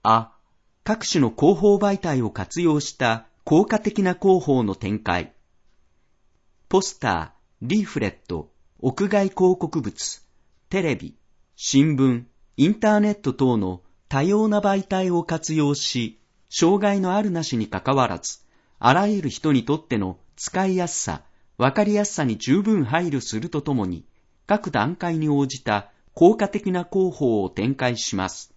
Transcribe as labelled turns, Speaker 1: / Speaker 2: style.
Speaker 1: 各種の広報媒体を活用した効果的な広報の展開。ポスター、リーフレット、屋外広告物、テレビ、新聞、インターネット等の多様な媒体を活用し、障害のあるなしにかかわらず、あらゆる人にとっての使いやすさ、わかりやすさに十分配慮するとともに、各段階に応じた効果的な広報を展開します。